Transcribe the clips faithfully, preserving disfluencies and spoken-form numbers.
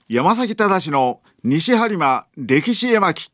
山崎忠の西播磨歴史絵巻。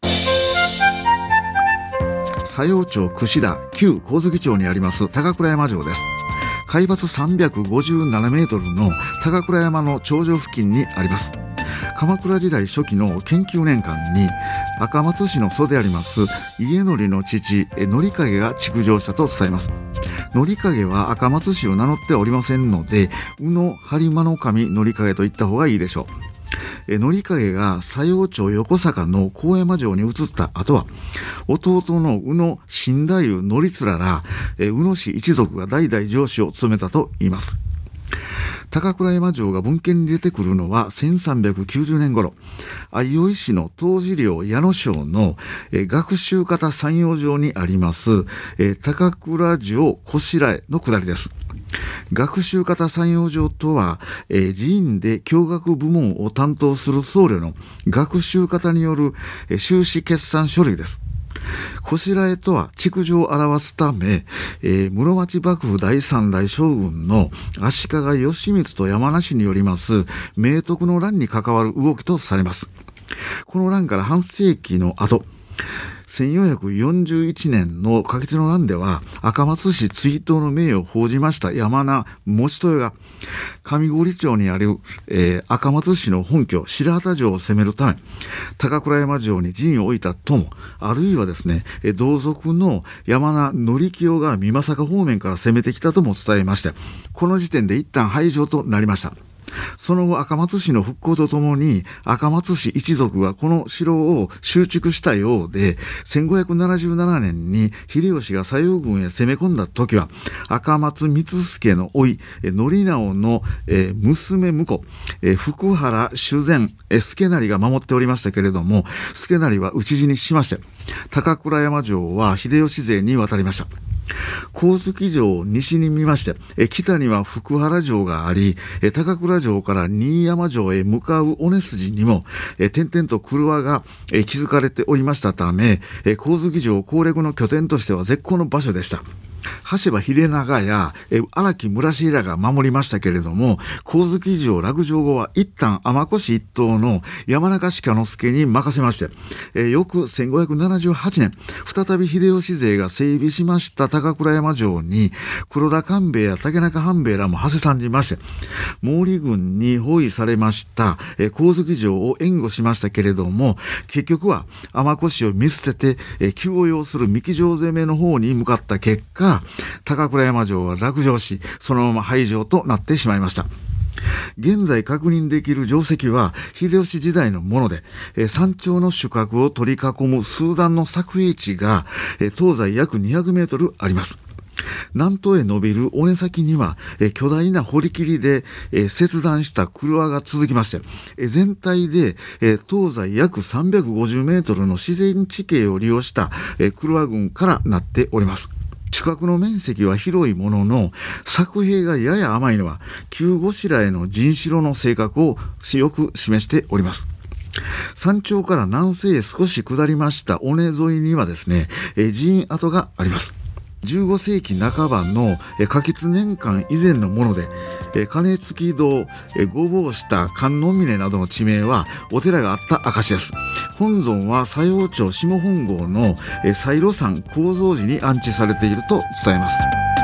佐用町櫛田旧上月町にあります高倉山城です。海抜さんびゃくごじゅうななメートルの高倉山の頂上付近にあります。鎌倉時代初期の研究年間に赤松市の祖であります家則の父則景が築城したと伝えます。則景は赤松市を名乗っておりませんので、宇野播磨の神則景と言った方がいいでしょう。則景が佐用町横坂の高山城に移った後は、弟の宇野新太夫則連ら宇野氏一族が代々城主を務めたといいます。高倉山城が文献に出てくるのはせんさんびゃくきゅうじゅうねん頃、相生市の東寺領矢野省の学習方山陽城にあります高倉城小白江の下りです。学習方山陽城とは、えー、寺院で教学部門を担当する僧侶の学習方による、えー、収支決算書類です。小白江とは築城を表すため、えー、室町幕府第三代将軍の足利義満と山梨によります明徳の乱に関わる動きとされます。この乱から半世紀の後、せんよんひゃくよんじゅういちねんの可決の乱では赤松市追悼の名誉を報じました山名持豊が上郡町にある、えー、赤松市の本拠白旗城を攻めるため高倉山城に陣を置いたとも、あるいはですね同族の山名則清が美作方面から攻めてきたとも伝えまして、この時点で一旦廃城となりました。その後赤松市の復興とともに赤松市一族がこの城を修築したようで、せんごひゃくななじゅうななねんに秀吉が佐用軍へ攻め込んだ時は赤松光助の甥則直の娘婿福原修善助成が守っておりましたけれども、助成は討ち死にしまして高倉山城は秀吉勢に渡りました。上月城を西に見まして、え北には福原城があり、え高倉城から新山城へ向かう尾根筋にもえ点々と曲輪がえ築かれておりましたため、え上月城攻略の拠点としては絶好の場所でした。羽柴秀長や荒木村重が守りましたけれども、上月城落城後は一旦天越一党の山中鹿之助に任せまして、え翌せんごひゃくななじゅうはちねん再び秀吉勢が整備しました高倉山城に黒田官兵衛や竹中半兵衛らも馳せ参じまして、毛利軍に包囲されましたえ上月城を援護しましたけれども、結局は天越を見捨ててえ急を要する三木城攻めの方に向かった結果、高倉山城は落城し、そのまま廃城となってしまいました。現在確認できる城跡は秀吉時代のもので、山頂の主角を取り囲む数段の作兵地が東西約にひゃくメートルあります。南東へ伸びる尾根先には巨大な堀切で切断した曲輪が続きまして、全体で東西約さんびゃくごじゅうメートルの自然地形を利用した曲輪群からなっております。主角の面積は広いものの、作兵がやや甘いのは旧後白江の陣城の性格をよく示しております。山頂から南西へ少し下りました尾根沿いにはですね、陣跡があります。じゅうごせいきなかばの可決年間以前のもので、金付堂、御坊下、観音峰などの地名はお寺があった証です。本尊は佐用町下本郷の西路山高蔵寺に安置されていると伝えます。